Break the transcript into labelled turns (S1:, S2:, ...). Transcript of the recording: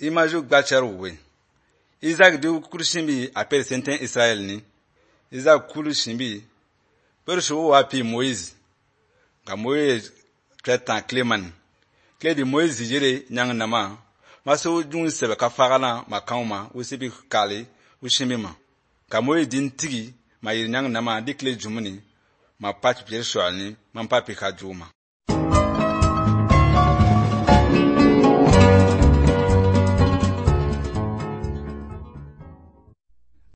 S1: Imaju gbachar we. Isaac du kurshimbi apel senten Israel ni. Isaac kurshimbi persho wa pi Moïse. Ka Moïse tretan Cléman. Clé de Moïse jere nyang nama. Maso jun sebe ka fagana ma kauma usibi kali ushimbi ma. Ka Moïse din tigi ma yir nyang nama di clé jumuni ma pat pier shwalni man papi ka juma.